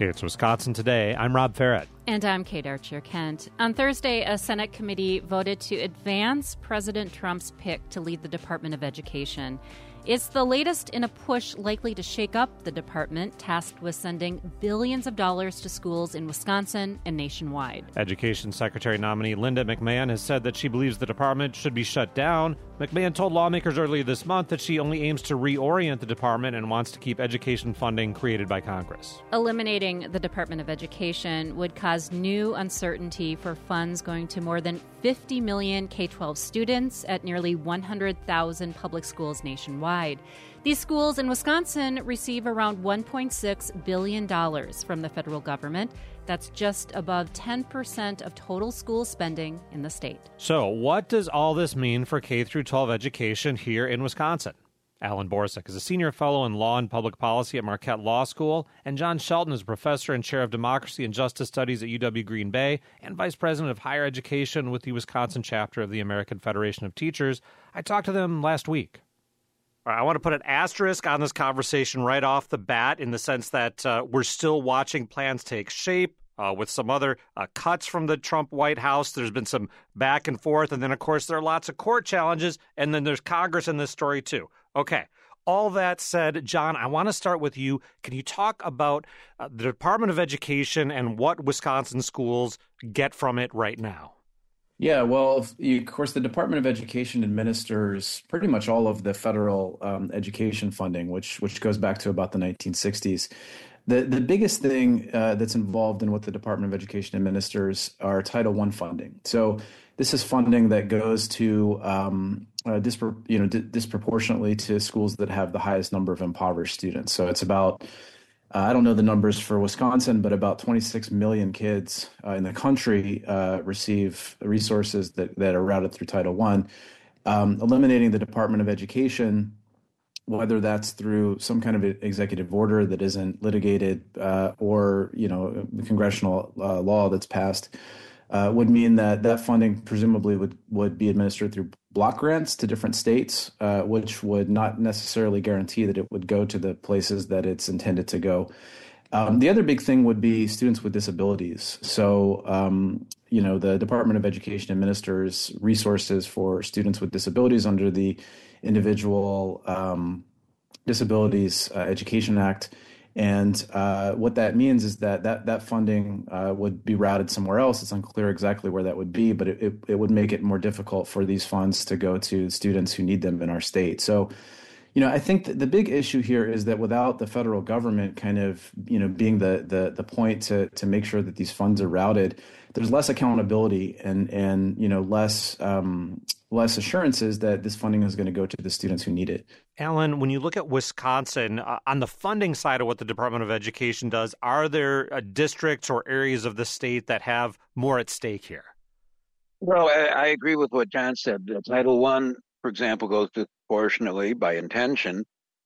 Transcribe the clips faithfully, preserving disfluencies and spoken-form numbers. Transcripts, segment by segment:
It's Wisconsin Today. I'm Rob Farrett. And I'm Kate Archer-Kent. On Thursday, a Senate committee voted to advance President Trump's pick to lead the Department of Education. It's the latest in a push likely to shake up the department, tasked with sending billions of dollars to schools in Wisconsin and nationwide. Education Secretary nominee Linda McMahon has said that she believes the department should be shut down. McMahon told lawmakers earlier this month that she only aims to reorient the department and wants to keep education funding created by Congress. Eliminating the Department of Education would cause new uncertainty for funds going to more than fifty million K twelve students at nearly one hundred thousand public schools nationwide. These schools in Wisconsin receive around one point six billion dollars from the federal government. That's just above ten percent of total school spending in the state. So what does all this mean for K through twelve education here in Wisconsin? Alan Borsuk is a senior fellow in law and public policy at Marquette Law School, and John Shelton is a professor and chair of democracy and justice studies at U W Green Bay and vice president of higher education with the Wisconsin chapter of the American Federation of Teachers. I talked to them last week. All right, I want to put an asterisk on this conversation right off the bat in the sense that uh, we're still watching plans take shape. Uh, with some other uh, cuts from the Trump White House. There's been some back and forth. And then, of course, there are lots of court challenges. And then there's Congress in this story, too. Okay. All that said, John, I want to start with you. Can you talk about uh, the Department of Education and what Wisconsin schools get from it right now? Yeah, well, of course, the Department of Education administers pretty much all of the federal um, education funding, which which goes back to about the nineteen sixties. The the biggest thing uh, that's involved in what the Department of Education administers are Title one funding. So this is funding that goes to um, uh, dispro- you know di- disproportionately to schools that have the highest number of impoverished students. So it's about uh, I don't know the numbers for Wisconsin, but about twenty-six million kids uh, in the country uh, receive resources that that are routed through Title one. Um, eliminating the Department of Education, whether that's through some kind of executive order that isn't litigated uh, or, you know, congressional uh, law that's passed, uh, would mean that that funding presumably would, would be administered through block grants to different states, uh, which would not necessarily guarantee that it would go to the places that it's intended to go. Um, the other big thing would be students with disabilities. So, um, you know, the Department of Education administers resources for students with disabilities under the Individual um, Disabilities uh, Education Act. And uh, what that means is that that, that funding uh, would be routed somewhere else. It's unclear exactly where that would be, but it, it, it would make it more difficult for these funds to go to students who need them in our state. So, you know, I think that the big issue here is that without the federal government kind of, you know, being the the the point to to make sure that these funds are routed, there's less accountability and and you know less um, less assurances that this funding is going to go to the students who need it. Alan, when you look at Wisconsin, uh, on the funding side of what the Department of Education does, are there uh, districts or areas of the state that have more at stake here? Well, I, I agree with what John said. Uh, Title One, for example, goes disproportionately by intention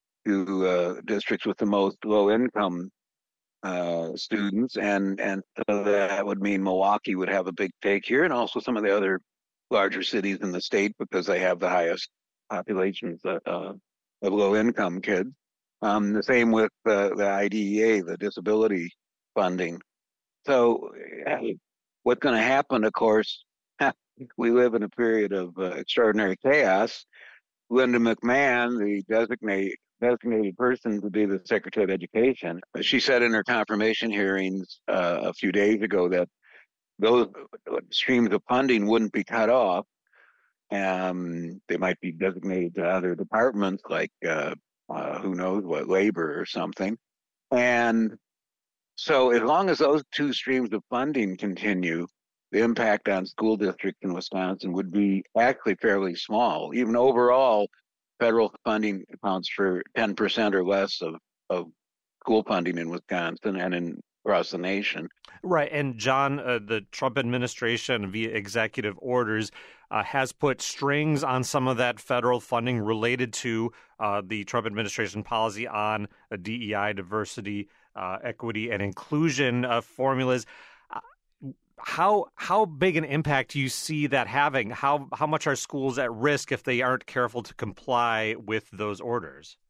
to uh, districts with the most low-income uh, students, and and so that would mean Milwaukee would have a big take here, and also some of the other larger cities in the state because they have the highest populations uh, uh, of low-income kids. Um, the same with uh, the I D E A, the disability funding. So uh, what's going to happen, of course, we live in a period of uh, extraordinary chaos. Linda McMahon, the designate, designated person to be the Secretary of Education, she said in her confirmation hearings uh, a few days ago that those streams of funding wouldn't be cut off. Um, they might be designated to other departments like, uh, uh, who knows what, labor or something. And so as long as those two streams of funding continue, the impact on school districts in Wisconsin would be actually fairly small. Even overall, federal funding accounts for ten percent or less of, of school funding in Wisconsin and in across the nation. Right. And John, uh, the Trump administration via executive orders uh, has put strings on some of that federal funding related to uh, the Trump administration policy on uh, D E I, diversity, uh, equity, and inclusion uh, formulas. Uh, how how big an impact do you see that having? How how much are schools at risk if they aren't careful to comply with those orders?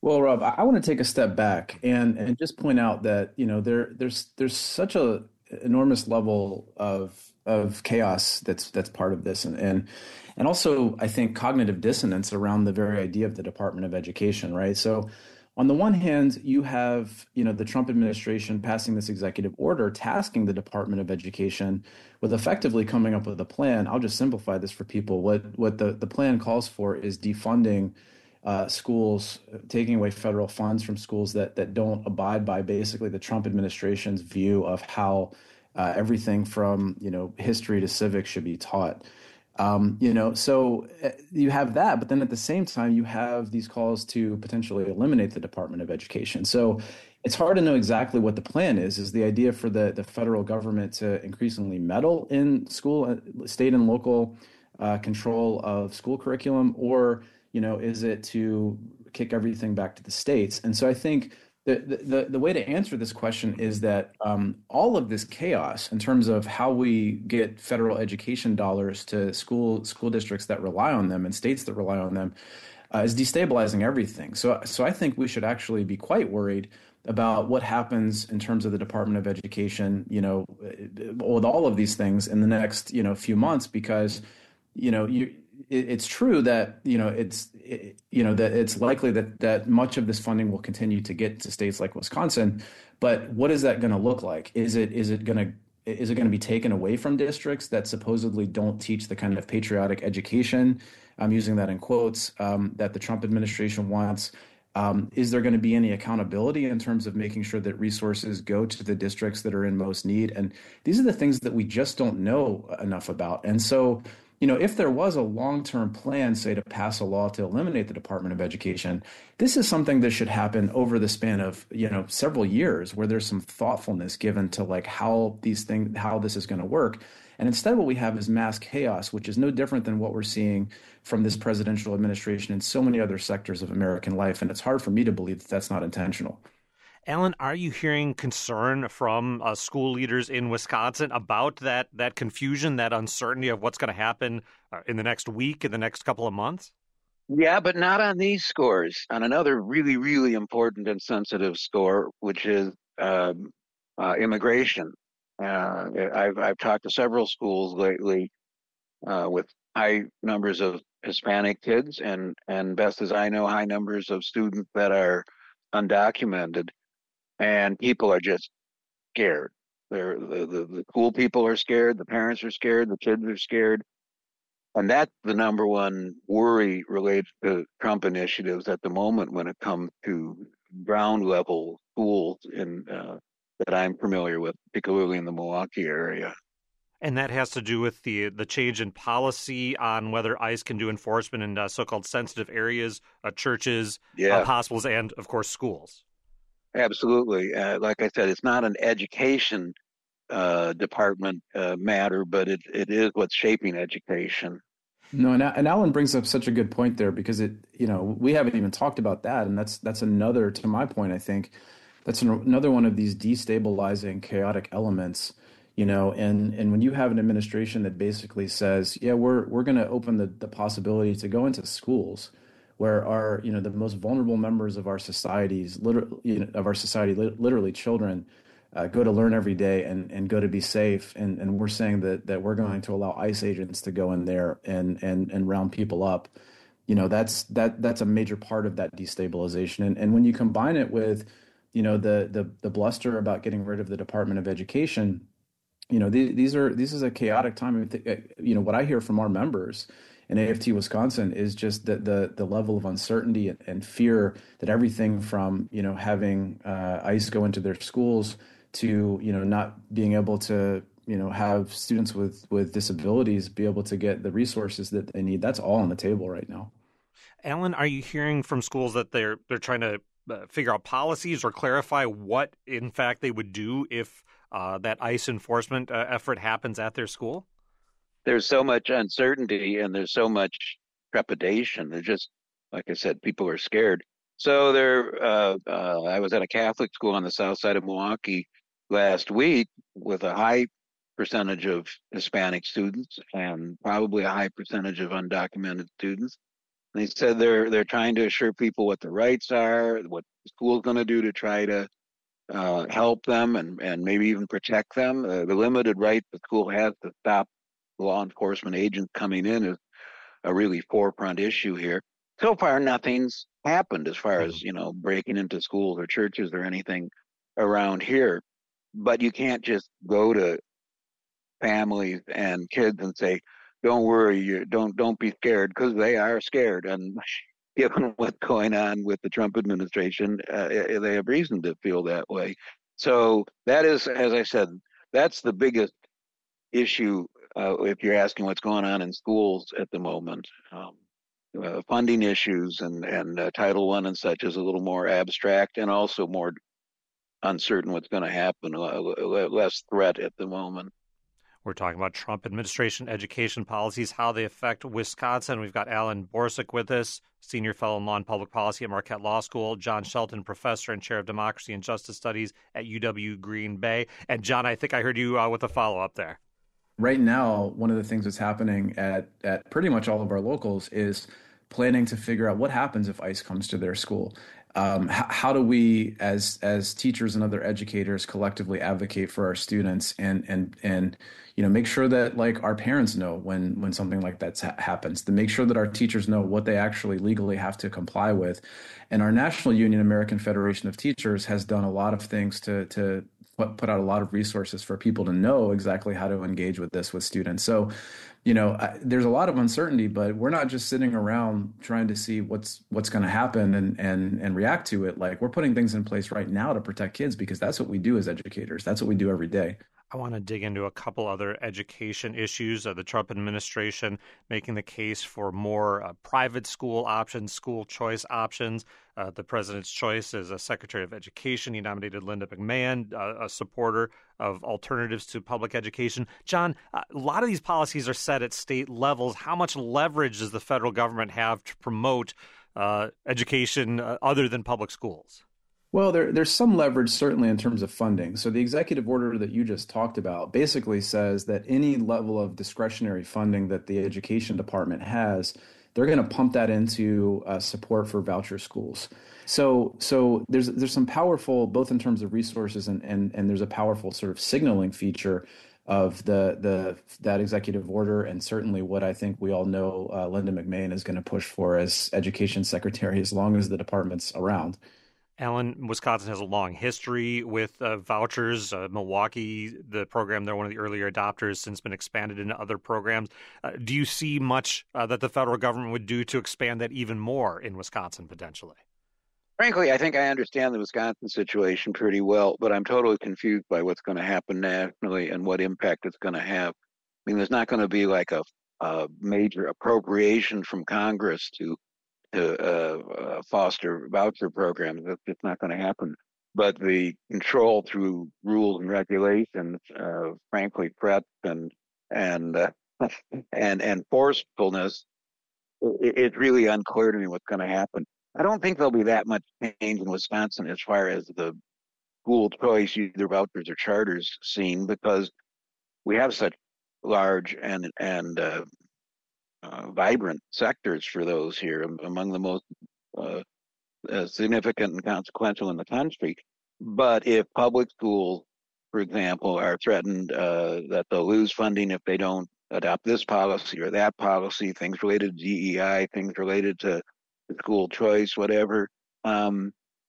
Well, Rob, I, I want to take a step back and and just point out that, you know, there there's there's such a enormous level of of chaos that's that's part of this, and and and also I think cognitive dissonance around the very idea of the Department of Education, right? So on the one hand, you have, you know, the Trump administration passing this executive order tasking the Department of Education with effectively coming up with a plan. I'll just simplify this for people. What what the, the plan calls for is defunding uh, schools, taking away federal funds from schools that that don't abide by basically the Trump administration's view of how uh, everything from, you know, history to civics should be taught. Um, you know, so uh, you have that, but then at the same time, you have these calls to potentially eliminate the Department of Education. So it's hard to know exactly what the plan is. Is the idea for the, the federal government to increasingly meddle in school, uh, state and local uh, control of school curriculum, or, you know, is it to kick everything back to the states? And so I think the, the, the way to answer this question is that um, all of this chaos in terms of how we get federal education dollars to school school districts that rely on them and states that rely on them uh, is destabilizing everything. So, so I think we should actually be quite worried about what happens in terms of the Department of Education, you know, with all of these things in the next, you know, few months, because, you know, you. It's true that, you know, it's, it, you know, that it's likely that that much of this funding will continue to get to states like Wisconsin. But what is that going to look like? Is it is it going to is it going to be taken away from districts that supposedly don't teach the kind of patriotic education? I'm using that in quotes, um, that the Trump administration wants. Um, is there going to be any accountability in terms of making sure that resources go to the districts that are in most need? And these are the things that we just don't know enough about. And so, you know, if there was a long-term plan, say, to pass a law to eliminate the Department of Education, this is something that should happen over the span of, you know, several years, where there's some thoughtfulness given to like how these things, how this is going to work. And instead, what we have is mass chaos, which is no different than what we're seeing from this presidential administration in so many other sectors of American life. And it's hard for me to believe that that's not intentional. Alan, are you hearing concern from uh, school leaders in Wisconsin about that that confusion, that uncertainty of what's going to happen uh, in the next week, in the next couple of months? Yeah, but not on these scores. On another really, really important and sensitive score, which is um, uh, immigration. Uh, I've I've talked to several schools lately uh, with high numbers of Hispanic kids, and and best as I know, high numbers of students that are undocumented. And people are just scared. They're, the, the, the cool people are scared. The parents are scared. The kids are scared. And that's the number one worry related to Trump initiatives at the moment when it comes to ground level schools in, uh, that I'm familiar with, particularly in the Milwaukee area. And that has to do with the the change in policy on whether ICE can do enforcement in uh, so-called sensitive areas, uh, churches, yeah. uh, hospitals, and, of course, schools. Absolutely. Uh, like I said, it's not an education uh, department uh, matter, but it, it is what's shaping education. No, and, and Alan brings up such a good point there, because it, you know, we haven't even talked about that. And that's that's another, to my point, I think, that's an, another one of these destabilizing, chaotic elements, you know, and, and when you have an administration that basically says, yeah, we're we're going to open the, the possibility to go into schools where our, you know, the most vulnerable members of our societies, literally, you know, of our society, literally children, uh, go to learn every day and, and go to be safe. And, and we're saying that that we're going to allow ICE agents to go in there and and and round people up. You know, that's that that's a major part of that destabilization. And and when you combine it with, you know, the the the bluster about getting rid of the Department of Education, you know, these, these are this is a chaotic time. You know, what I hear from our members in A F T Wisconsin is just the the, the level of uncertainty and, and fear that everything from, you know, having uh, ICE go into their schools to, you know, not being able to, you know, have students with, with disabilities be able to get the resources that they need. That's all on the table right now. Alan, are you hearing from schools that they're they're trying to uh, figure out policies or clarify what, in fact, they would do if uh, that ICE enforcement uh, effort happens at their school? There's so much uncertainty and there's so much trepidation. There's just, like I said, people are scared. So there, uh, uh, I was at a Catholic school on the south side of Milwaukee last week with a high percentage of Hispanic students and probably a high percentage of undocumented students. They said they're they're trying to assure people what the rights are, what the school's going to do to try to uh, help them and, and maybe even protect them. Uh, the limited right the school has to stop law enforcement agents coming in is a really forefront issue here. So far, nothing's happened as far as, you know, breaking into schools or churches or anything around here. But you can't just go to families and kids and say, don't worry, you don't don't be scared, because they are scared. And given what's going on with the Trump administration, uh, they have reason to feel that way. So that is, as I said, that's the biggest issue uh, if you're asking what's going on in schools at the moment. Um, uh, funding issues and, and uh, Title One and such is a little more abstract and also more uncertain what's going to happen, uh, less threat at the moment. We're talking about Trump administration education policies, how they affect Wisconsin. We've got Alan Borsuk with us, senior fellow in law and public policy at Marquette Law School, John Shelton, professor and chair of democracy and justice studies at U W Green Bay. And John, I think I heard you uh, with a follow-up there. Right now, one of the things that's happening at, at pretty much all of our locals is planning to figure out what happens if ICE comes to their school. Um, how, how do we, as as teachers and other educators, collectively advocate for our students and and and you know make sure that like our parents know when when something like that ha- happens, to make sure that our teachers know what they actually legally have to comply with. And our national union, American Federation of Teachers, has done a lot of things to to put, put out a lot of resources for people to know exactly how to engage with this with students. So, you know, I, there's a lot of uncertainty, but we're not just sitting around trying to see what's what's going to happen and and and react to it. Like, we're putting things in place right now to protect kids, because that's what we do as educators. That's what we do every day. I want to dig into a couple other education issues. Uh, the Trump administration making the case for more uh, private school options, school choice options. Uh, the president's choice as a Secretary of Education. He nominated Linda McMahon, uh, a supporter of alternatives to public education. John, uh, a lot of these policies are set at state levels. How much leverage does the federal government have to promote uh, education uh, other than public schools? Well, there, there's some leverage, certainly, in terms of funding. So the executive order that you just talked about basically says that any level of discretionary funding that the education department has, they're going to pump that into uh, support for voucher schools. So so there's there's some powerful, both in terms of resources and, and, and there's a powerful sort of signaling feature of the the that executive order, and certainly what I think we all know uh, Linda McMahon is going to push for as education secretary as long as the department's around. Alan, Wisconsin has a long history with uh, vouchers. Uh, Milwaukee, the program, they're one of the earlier adopters, since been expanded into other programs. Uh, do you see much uh, that the federal government would do to expand that even more in Wisconsin, potentially? Frankly, I think I understand the Wisconsin situation pretty well, but I'm totally confused by what's going to happen nationally and what impact it's going to have. I mean, there's not going to be like a, a major appropriation from Congress to to uh, uh, foster voucher programs. That's just not going to happen. But the control through rules and regulations, uh, frankly, threats and and uh, and and forcefulness, it, it's really unclear to me what's going to happen. I don't think there'll be that much change in Wisconsin as far as the school choice, either vouchers or charters, scene, because we have such large and and uh, Uh, vibrant sectors for those here, among the most uh, uh, significant and consequential in the country. But if public schools, for example, are threatened uh, that they'll lose funding if they don't adopt this policy or that policy, things related to D E I, things related to school choice, whatever, um,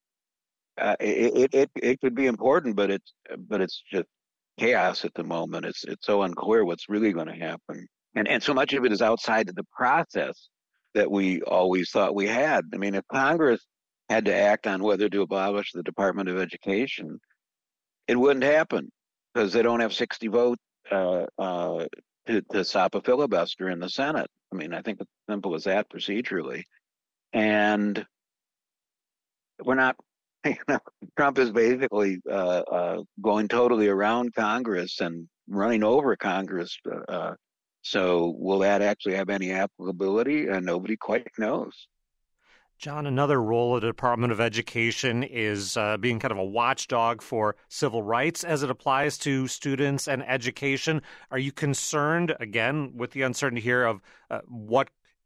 uh, it, it it could be important, but it's but it's just chaos at the moment. It's it's so unclear what's really going to happen. And and so much of it is outside of the process that we always thought we had. I mean, if Congress had to act on whether to abolish the Department of Education, it wouldn't happen because they don't have sixty votes uh, uh, to, to stop a filibuster in the Senate. I mean, I think it's as simple as that procedurally. And we're not, you know, Trump is basically uh, uh, going totally around Congress and running over Congress. Uh, So will that actually have any applicability? And nobody quite knows. John, another role of the Department of Education is uh, being kind of a watchdog for civil rights as it applies to students and education. Are you concerned, again, with the uncertainty here of uh, what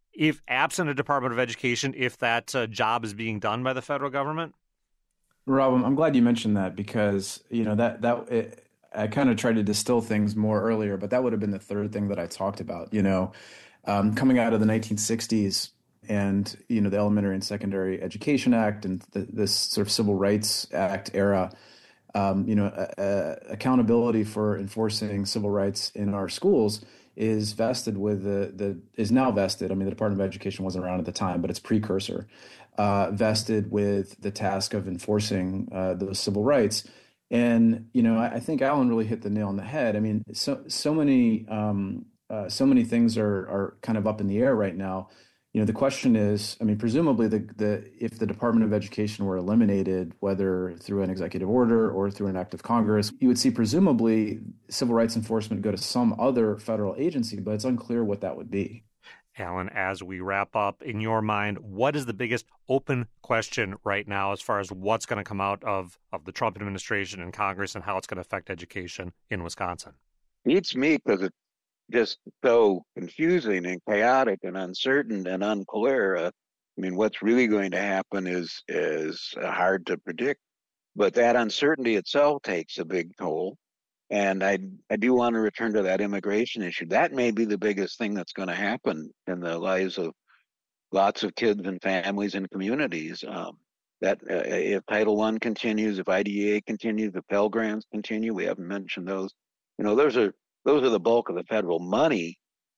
if absent a Department of Education, if that uh, job is being done by the federal government? Rob, I'm glad you mentioned that because, you know, that that it, I kind of tried to distill things more earlier, but that would have been the third thing that I talked about, you know, um, coming out of the nineteen sixties and, you know, the Elementary and Secondary Education Act and the, this sort of Civil Rights Act era, um, you know, uh, uh, accountability for enforcing civil rights in our schools is vested with the, the is now vested. I mean, the Department of Education wasn't around at the time, but it's precursor, uh, vested with the task of enforcing uh, those civil rights. And, you know, I, I think Alan really hit the nail on the head. I mean, so so many um, uh, so many things are are kind of up in the air right now. You know, the question is, I mean, presumably the the if the Department of Education were eliminated, whether through an executive order or through an act of Congress, you would see presumably civil rights enforcement go to some other federal agency, but it's unclear what that would be. Alan, as we wrap up, in your mind, what is the biggest open question right now as far as what's going to come out of, of the Trump administration and Congress and how it's going to affect education in Wisconsin? Beats me because it's just so confusing and chaotic and uncertain and unclear. Uh, I mean, what's really going to happen is is uh, hard to predict, but that uncertainty itself takes a big toll. And I I do want to return to that immigration issue. That may be the biggest thing that's going to happen in the lives of lots of kids and families and communities. Um, that uh, if Title One continues, if I D E A continues, if Pell Grants continue, we haven't mentioned those. You know, those are those are the bulk of the federal money,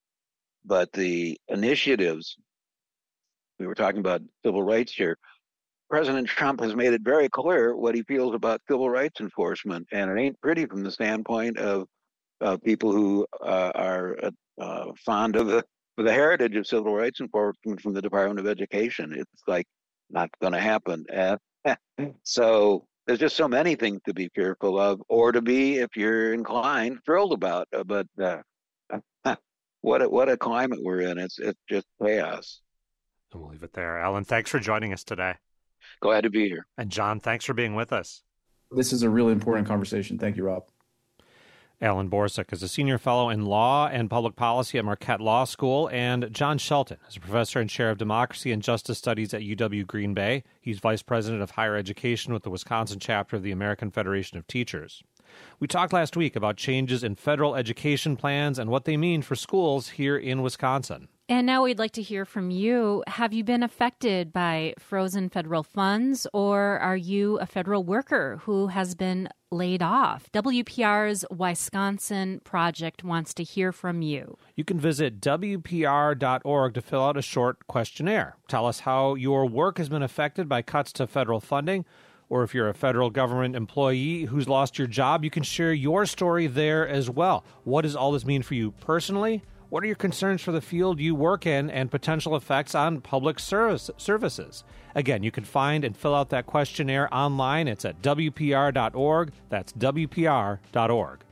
but the initiatives. We were talking about civil rights here. President Trump has made it very clear what he feels about civil rights enforcement, and it ain't pretty from the standpoint of uh, people who uh, are uh, fond of the, of the heritage of civil rights enforcement from the Department of Education. It's like not going to happen. Uh, so there's just so many things to be fearful of, or to be, if you're inclined, thrilled about. Uh, but uh, what a, what a climate we're in! It's it's just chaos. And we'll leave it there. Alan, thanks for joining us today. Glad to be here. And John, thanks for being with us. This is a really important conversation. Thank you, Rob. Alan Borsuk is a senior fellow in law and public policy at Marquette Law School, and John Shelton is a professor and chair of democracy and justice studies at U W Green Bay. He's vice president of higher education with the Wisconsin chapter of the American Federation of Teachers. We talked last week about changes in federal education plans and what they mean for schools here in Wisconsin. And now we'd like to hear from you. Have you been affected by frozen federal funds, or are you a federal worker who has been laid off? W P R's Wisconsin Project wants to hear from you. You can visit W P R dot org to fill out a short questionnaire. Tell us how your work has been affected by cuts to federal funding, or if you're a federal government employee who's lost your job, you can share your story there as well. What does all this mean for you personally? What are your concerns for the field you work in and potential effects on public service, services? Again, you can find and fill out that questionnaire online. It's at W P R dot org. That's W P R dot org.